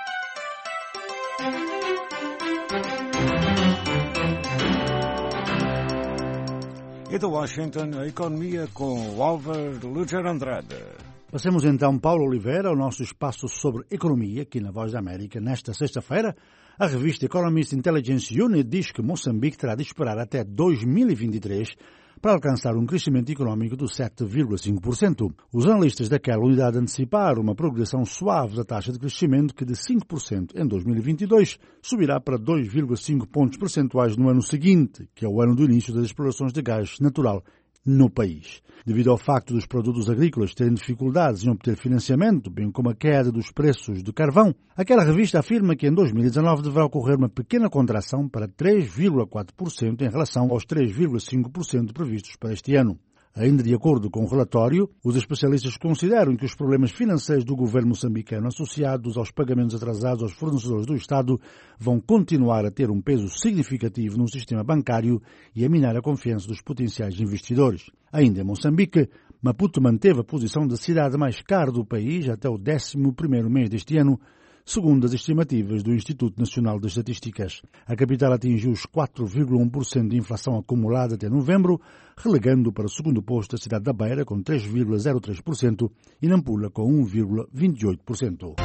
E de Washington, a economia com o Álvaro Lúger Andrade. Passemos então, Paulo Oliveira, ao nosso espaço sobre economia, aqui na Voz da América. Nesta sexta-feira, a revista Economist Intelligence Unit diz que Moçambique terá de esperar até 2023 para alcançar um crescimento econômico de 7,5%. Os analistas daquela unidade anteciparam uma progressão suave da taxa de crescimento que de 5% em 2022 subirá para 2,5 pontos percentuais no ano seguinte, que é o ano do início das explorações de gás natural no país. Devido ao facto dos produtos agrícolas terem dificuldades em obter financiamento, bem como a queda dos preços do carvão, aquela revista afirma que em 2019 deverá ocorrer uma pequena contração para 3,4% em relação aos 3,5% previstos para este ano. Ainda de acordo com o relatório, os especialistas consideram que os problemas financeiros do governo moçambicano associados aos pagamentos atrasados aos fornecedores do Estado vão continuar a ter um peso significativo no sistema bancário e a minar a confiança dos potenciais investidores. Ainda em Moçambique, Maputo manteve a posição de cidade mais cara do país até o 11º mês deste ano, segundo as estimativas do Instituto Nacional de Estatísticas. A capital atingiu os 4,1% de inflação acumulada até novembro, relegando para o segundo posto a cidade da Beira com 3,03% e Nampula com 1,28%.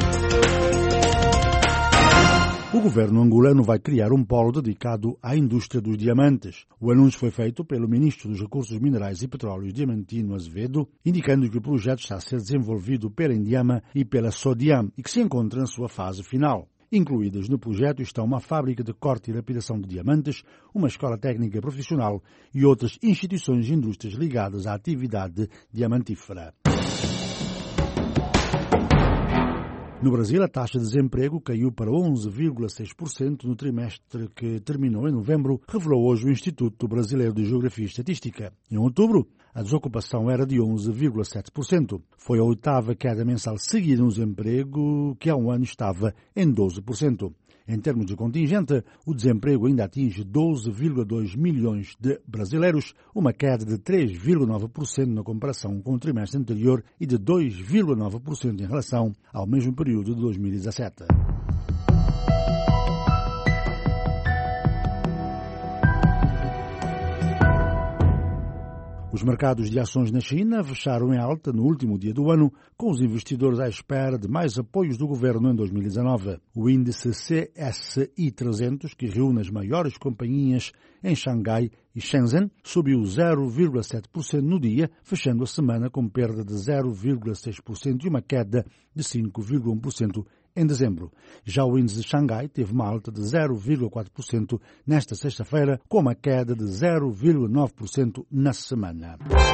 O governo angolano vai criar um polo dedicado à indústria dos diamantes. O anúncio foi feito pelo ministro dos Recursos Minerais e Petróleos, Diamantino Azevedo, indicando que o projeto está a ser desenvolvido pela Indiama e pela Sodiam e que se encontra na sua fase final. Incluídas no projeto estão uma fábrica de corte e lapidação de diamantes, uma escola técnica profissional e outras instituições e indústrias ligadas à atividade diamantífera. No Brasil, a taxa de desemprego caiu para 11,6% no trimestre que terminou em novembro, revelou hoje o Instituto Brasileiro de Geografia e Estatística. Em outubro, a desocupação era de 11,7%. Foi a oitava queda mensal seguida no desemprego, que há um ano estava em 12%. Em termos de contingente, o desemprego ainda atinge 12,2 milhões de brasileiros, uma queda de 3,9% na comparação com o trimestre anterior e de 2,9% em relação ao mesmo período de 2017. Os mercados de ações na China fecharam em alta no último dia do ano, com os investidores à espera de mais apoios do governo em 2019. O índice CSI 300, que reúne as maiores companhias em Xangai e Shenzhen, subiu 0,7% no dia, fechando a semana com perda de 0,6% e uma queda de 5,1% em dezembro. Já o índice de Xangai teve uma alta de 0,4% nesta sexta-feira, com uma queda de 0,9% na semana.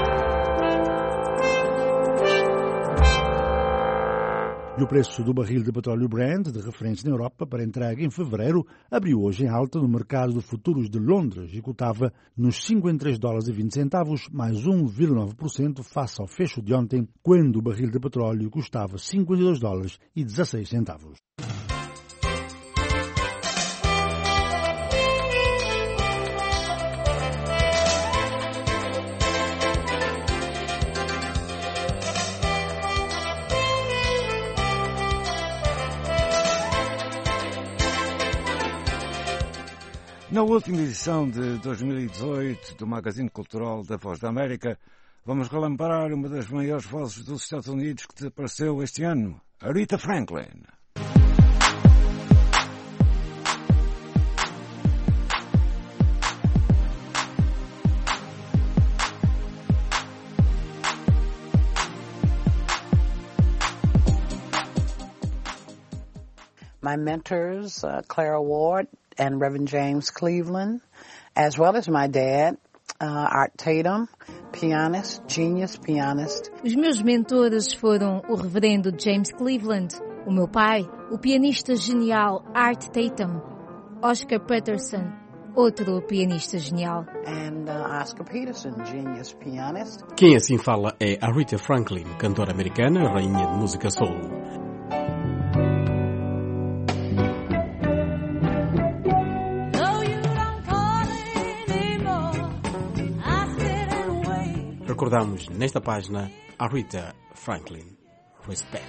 E o preço do barril de petróleo Brent, de referência na Europa, para entrega em fevereiro, abriu hoje em alta no mercado de futuros de Londres e cotava nos $53,20, mais 1,9% face ao fecho de ontem, quando o barril de petróleo custava $52,16. Na última edição de 2018 do Magazine Cultural da Voz da América, vamos relembrar uma das maiores vozes dos Estados Unidos que desapareceu este ano, Aretha Franklin. My mentors, Clara Ward and Reverend James Cleveland, as well as my dad, Art Tatum, pianist, genius pianist. Os meus mentores foram o Reverendo James Cleveland, o meu pai, o pianista genial Art Tatum, Oscar Peterson, outro pianista genial. And Oscar Peterson, genius pianist. Quem assim fala é Aretha Franklin, cantora americana, rainha de música soul. Recordamos nesta página Aretha Franklin. Respect.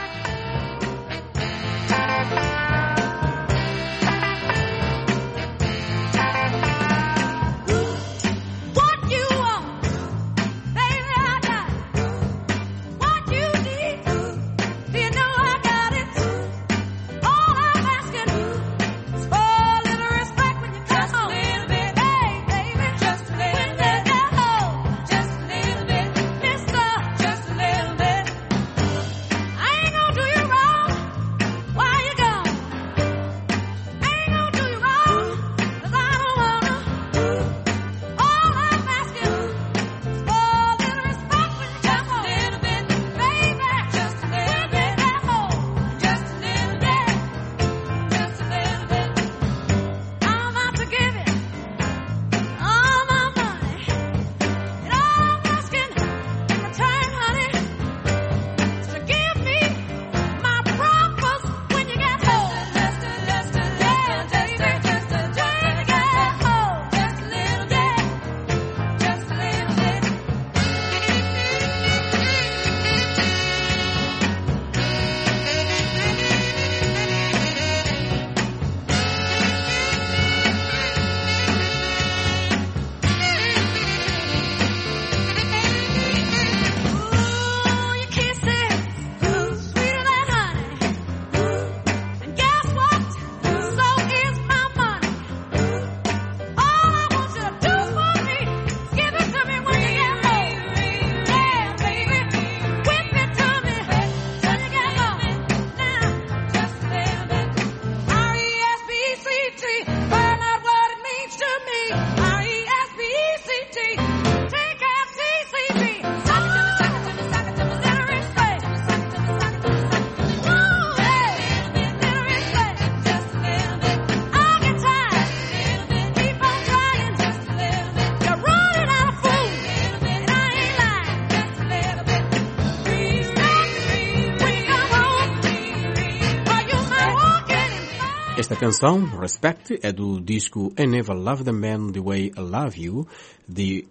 Esta canção, Respect, é do disco I Never Loved a Man the Way I Love You, de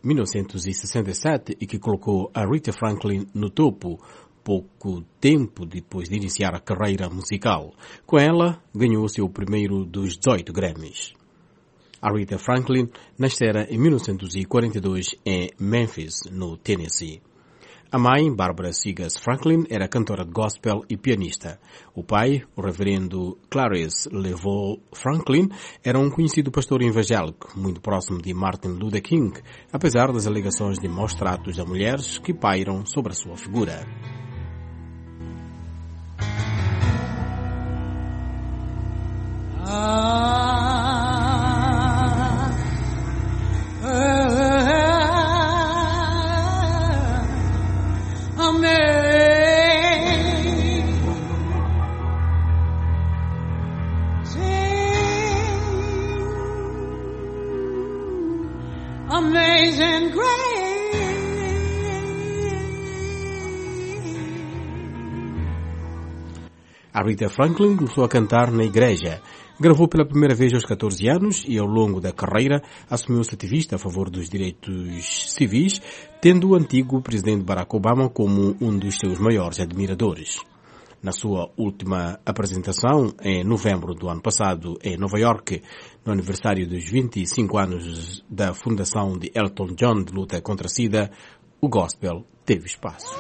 1967, e que colocou Aretha Franklin no topo pouco tempo depois de iniciar a carreira musical. Com ela, ganhou seu primeiro dos 18 Grammys. Aretha Franklin nascera em 1942 em Memphis, no Tennessee. A mãe, Barbara Seegers Franklin, era cantora de gospel e pianista. O pai, o reverendo Clarice Levaux Franklin, era um conhecido pastor evangélico, muito próximo de Martin Luther King, apesar das alegações de maus tratos a mulheres que pairam sobre a sua figura. Amazing grace. Aretha Franklin começou a cantar na igreja. Gravou pela primeira vez aos 14 anos e, ao longo da carreira, assumiu-se ativista a favor dos direitos civis, tendo o antigo presidente Barack Obama como um dos seus maiores admiradores. Na sua última apresentação, em novembro do ano passado, em Nova York, no aniversário dos 25 anos da fundação de Elton John de luta contra a SIDA, o gospel teve espaço.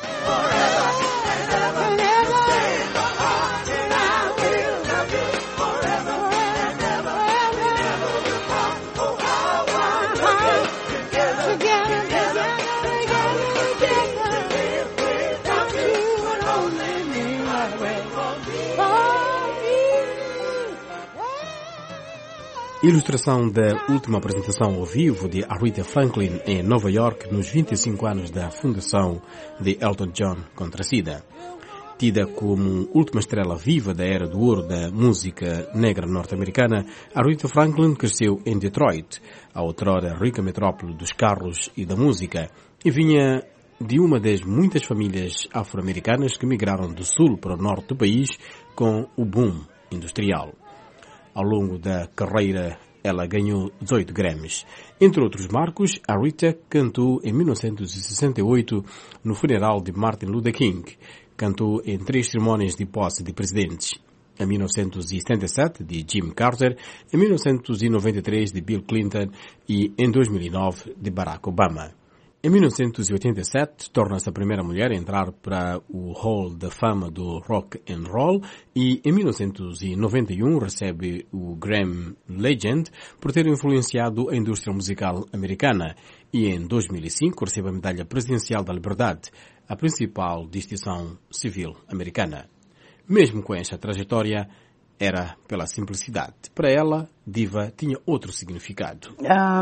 Ilustração da última apresentação ao vivo de Aretha Franklin em Nova York nos 25 anos da fundação de Elton John contra a SIDA. Tida como última estrela viva da era do ouro da música negra norte-americana, Aretha Franklin cresceu em Detroit, a outrora rica metrópole dos carros e da música, e vinha de uma das muitas famílias afro-americanas que migraram do sul para o norte do país com o boom industrial. Ao longo da carreira, ela ganhou 18 Grammys. Entre outros marcos, Aretha cantou em 1968 no funeral de Martin Luther King. Cantou em 3 cerimônias de posse de presidentes. Em 1977, de Jimmy Carter, em 1993, de Bill Clinton e em 2009, de Barack Obama. Em 1987, torna-se a primeira mulher a entrar para o Hall da Fama do Rock and Roll e em 1991 recebe o Grammy Legend por ter influenciado a indústria musical americana e em 2005 recebe a Medalha Presidencial da Liberdade, a principal distinção civil americana. Mesmo com esta trajetória, era pela simplicidade. Para ela, diva tinha outro significado.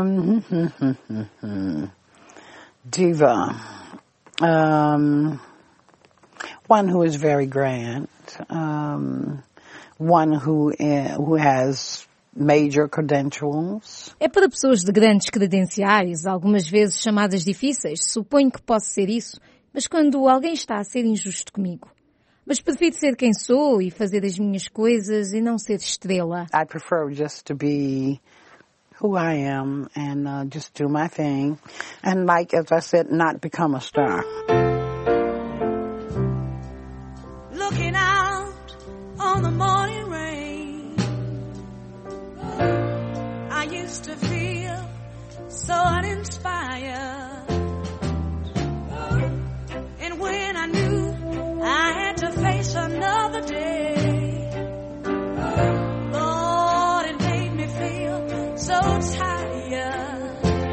Diva, one who is very grand, one who has major credentials. É para pessoas de grandes credenciais, algumas vezes chamadas difíceis. Suponho que posso ser isso, mas quando alguém está a ser injusto comigo. Mas prefiro ser quem sou e fazer as minhas coisas e não ser estrela. I prefer just to be who I am and just do my thing. And like, as I said, not become a star. Looking out on the morning rain, I used to feel so uninspired. And when I knew I had to face another day, Lord, it made me feel so tired.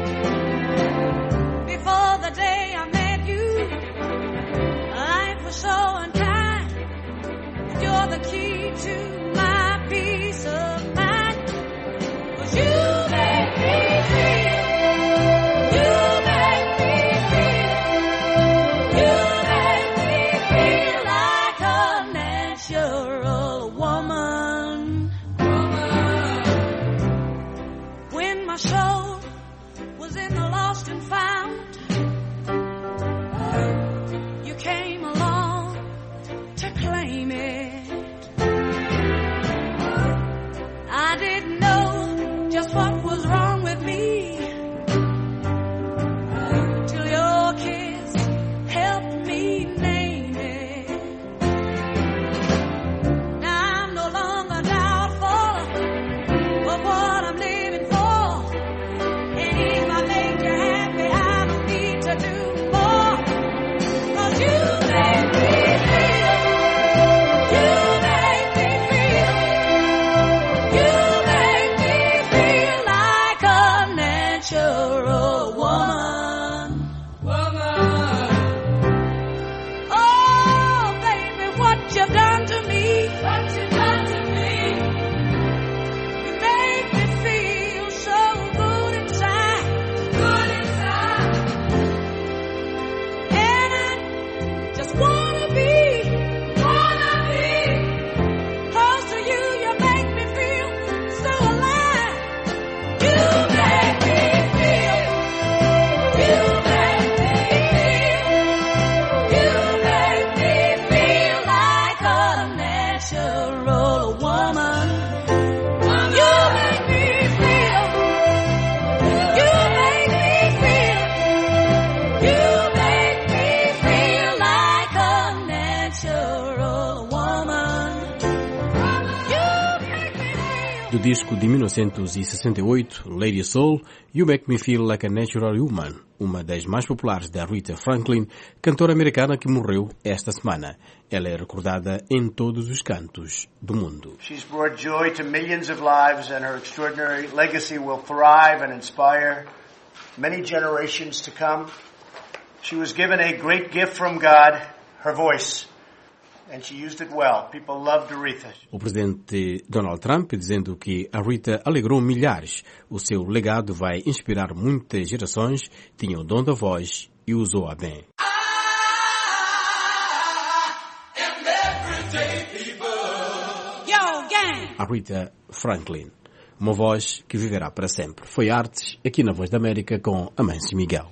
Before the day I met you, life was so unkind. You're the key to my peace of mind. 'Cause you make me feel. You make me feel. You make me feel like a natural woman. When my soul was in the lost and found, you came along to claim it. I didn't know just what was wrong with me till your kiss helped me name it. Now I'm no longer doubtful of what I'm living for. And if I make you happy, I don't need to do more. 'Cause you make me feel. You make me feel. You make me feel like a natural woman. Oh, baby, what you've done to me. What you've done to me. You make me feel so good inside. Good inside. And I just wanna be close to you. You make me feel so alive. You make me feel. You make me feel. You make me feel like a natural woman. You make me feel. You make me feel. You make me feel like a natural woman. Do disco de 1968, Lady Soul, You Make Me Feel Like a Natural Woman, uma das mais populares da Aretha Franklin, cantora americana que morreu esta semana. Ela é recordada em todos os cantos do mundo. She's brought joy to millions of lives, and her extraordinary legacy will thrive and inspire many generations to come. She was given a great gift from God, her voice, and she used it well. People loved Aretha. O presidente Donald Trump dizendo que Aretha alegrou milhares. O seu legado vai inspirar muitas gerações, tinha o dom da voz e usou-a bem. I am there. Aretha Franklin. Uma voz que viverá para sempre. Foi Artes, aqui na Voz da América, com Amâncio Miguel.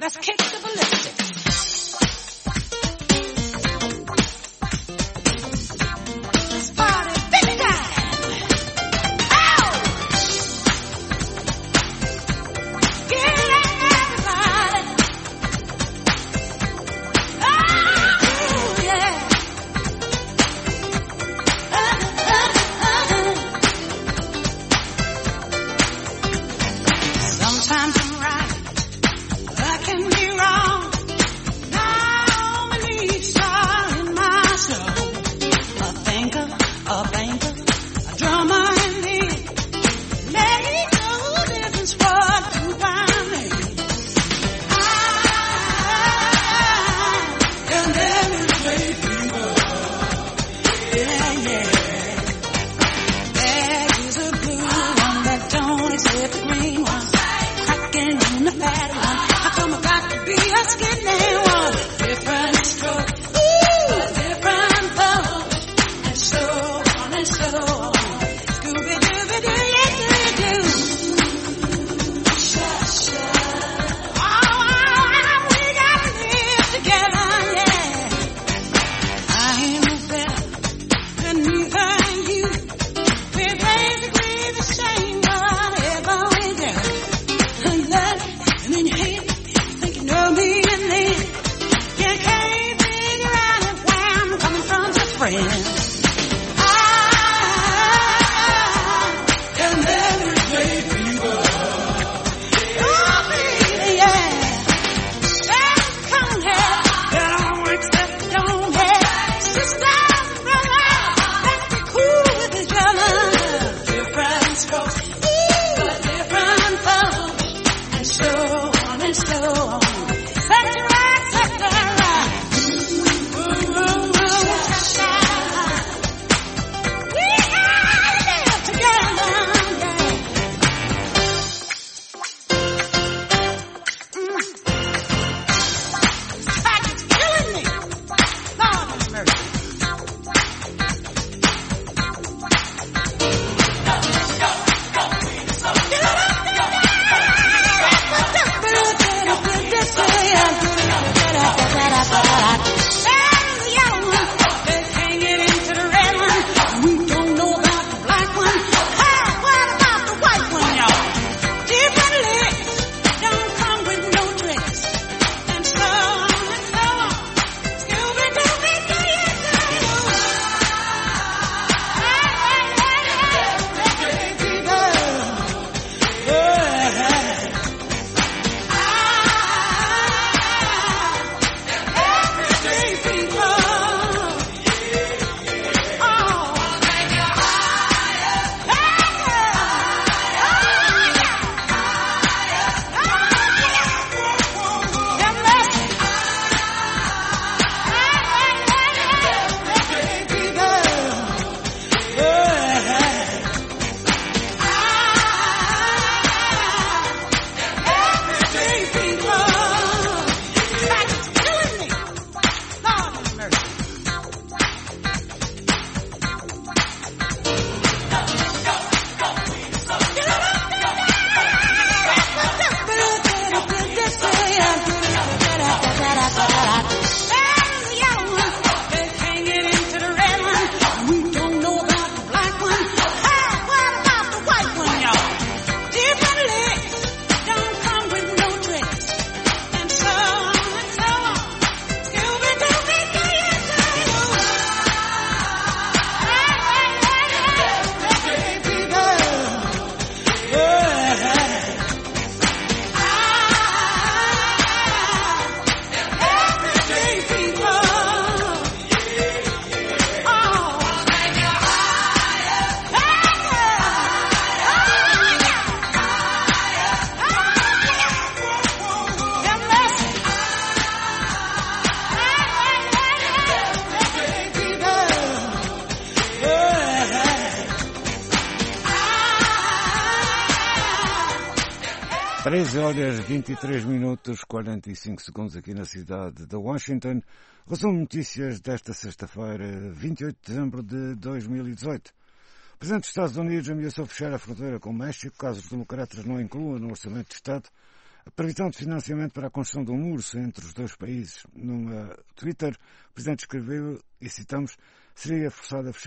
Treze horas, 23 minutos, 45 segundos aqui na cidade de Washington. Resumo notícias desta sexta-feira, 28 de dezembro de 2018. Presidente dos Estados Unidos ameaçou fechar a fronteira com o México caso os democratas não incluam no Orçamento de Estado a previsão de financiamento para a construção de um muro entre os dois países. Num Twitter, o Presidente escreveu, e citamos, será forçado a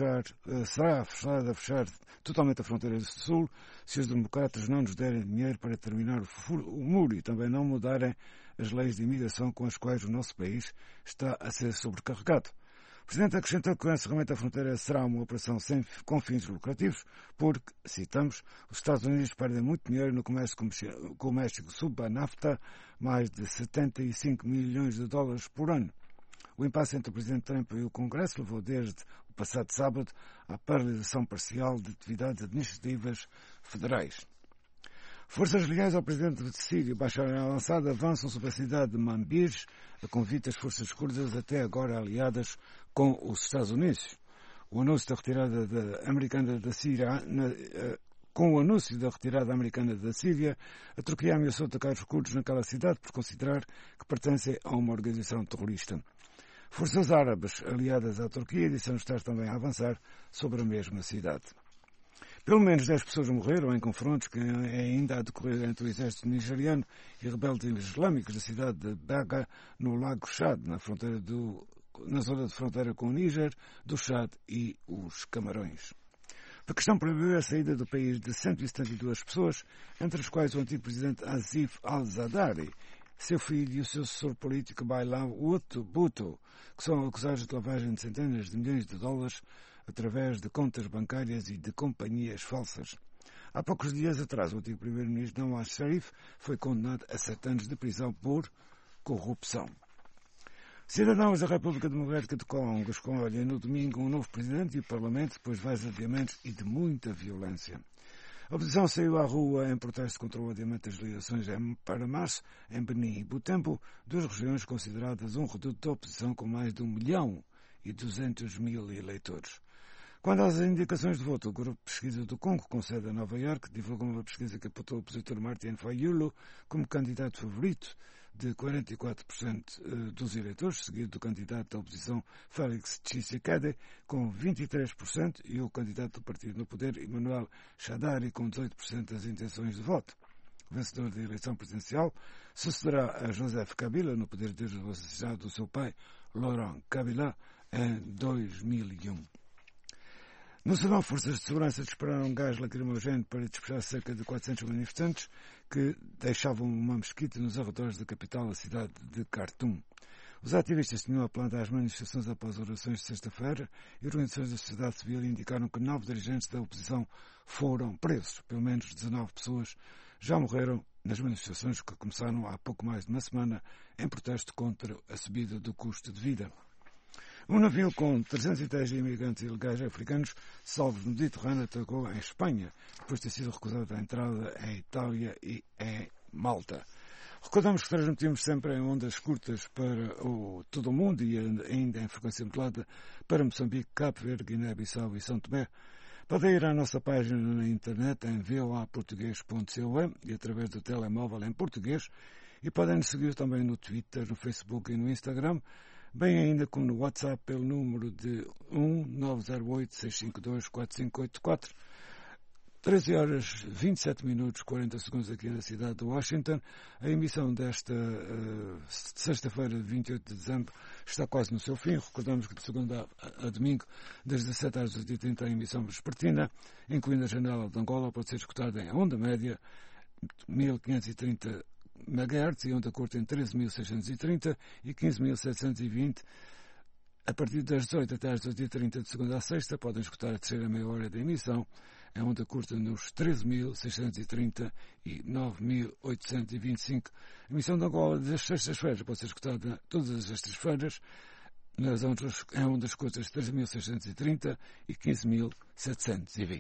fechar totalmente a fronteira sul se os democratas não nos derem dinheiro para terminar o muro e também não mudarem as leis de imigração com as quais o nosso país está a ser sobrecarregado. O Presidente acrescentou que o encerramento da fronteira será uma operação com fins lucrativos, porque, citamos, os Estados Unidos perdem muito dinheiro no comércio com o México sob a NAFTA, mais de 75 milhões de dólares por ano. O impasse entre o Presidente Trump e o Congresso levou desde o passado sábado à paralisação parcial de atividades administrativas federais. Forças ligadas ao presidente de Síria, Bashar al-Assad, avançam sobre a cidade de Manbij, a convite das forças curdas até agora aliadas com os Estados Unidos. O anúncio da retirada americana da Síria, com o anúncio da retirada americana da Síria, a Turquia ameaçou atacar os curdos naquela cidade por considerar que pertencem a uma organização terrorista. Forças árabes aliadas à Turquia disseram estar também a avançar sobre a mesma cidade. Pelo menos 10 pessoas morreram em confrontos que ainda a decorrer entre o exército nigeriano e rebeldes islâmicos da cidade de Baga, no Lago Chad, na zona de fronteira com o Níger, do Chad e os Camarões. A questão proibiu a saída do país de 172 pessoas, entre as quais o antigo presidente Asif al-Zadari, seu filho e o seu assessor político Bailam Bhutto, que são acusados de lavagem de centenas de milhões de dólares através de contas bancárias e de companhias falsas. Há poucos dias atrás, o antigo primeiro-ministro Nawaz Sharif foi condenado a 7 anos de prisão por corrupção. Cidadãos da República Democrática do Congo escolhem no domingo um novo presidente e o Parlamento depois de vários adiamentos e de muita violência. A oposição saiu à rua em protesto contra o adiamento das eleições para março em Beni e Butembo, duas regiões consideradas um reduto da oposição com mais de 1.200.000 eleitores. Quando às indicações de voto, o Grupo de Pesquisa do Congo, com sede em Nova Iorque, divulgou uma pesquisa que apontou o opositor Martin Fayulu como candidato favorito de 44% dos eleitores, seguido do candidato da oposição Félix Tshisekedi com 23% e o candidato do partido no poder Emmanuel Shadari com 18% das intenções de voto. O vencedor da eleição presidencial sucederá a Joseph Kabila no poder desde o assassinato do seu pai, Laurent Kabila, em 2001. No Sudão, forças de segurança dispararam gás lacrimogéneo para despejar cerca de 400 manifestantes que deixavam uma mesquita nos arredores da capital, a cidade de Khartoum. Os ativistas tinham apelado às manifestações após orações de sexta-feira e organizações da sociedade civil indicaram que 9 dirigentes da oposição foram presos. Pelo menos 19 pessoas já morreram nas manifestações que começaram há pouco mais de uma semana em protesto contra a subida do custo de vida. Um navio com 310 imigrantes ilegais africanos salvos no Mediterrâneo atracou em Espanha, depois de ter sido recusado a entrada em Itália e em Malta. Recordamos que transmitimos sempre em ondas curtas para todo o mundo e ainda em frequência modulada para Moçambique, Cabo Verde, Guiné-Bissau e São Tomé. Podem ir à nossa página na internet em voaportugues.com e através do telemóvel em português e podem nos seguir também no Twitter, no Facebook e no Instagram, bem ainda como no WhatsApp pelo número de 1908-652-4584. 13 horas 27 minutos 40 segundos aqui na cidade de Washington. A emissão desta sexta-feira, 28 de dezembro, está quase no seu fim. Recordamos que de segunda a domingo, das 17 às 18h30, a emissão vespertina, incluindo a janela de Angola, pode ser escutada em onda média 1530 MHz e onda curta em 13.630 e 15.720. A partir das 18 até às 18h30 de segunda a sexta, podem escutar a terceira meia hora da emissão em onda curta nos 13.630 e 9.825. A emissão de Angola das sextas-feiras pode ser escutada todas as sextas-feiras em ondas curtas 13.630 e 15.720.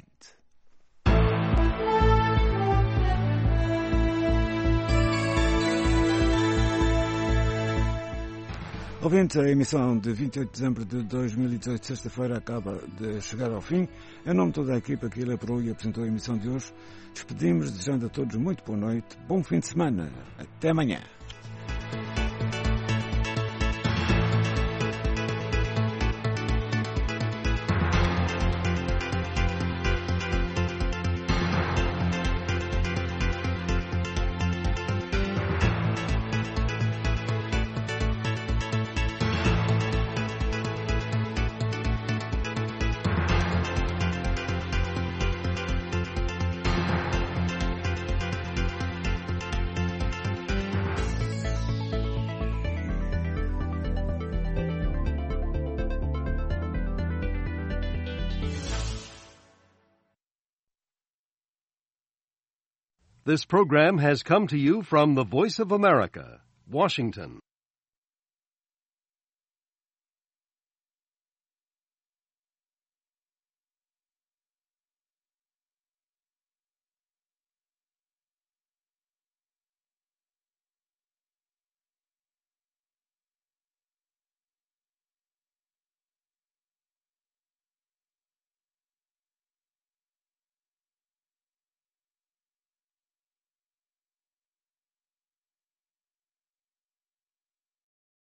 Ouvinte, a emissão de 28 de dezembro de 2018, sexta-feira, acaba de chegar ao fim. Em nome de toda a equipa que elaborou e apresentou a emissão de hoje, despedimos desejando a todos muito boa noite, bom fim de semana, até amanhã. This program has come to you from the Voice of America, Washington.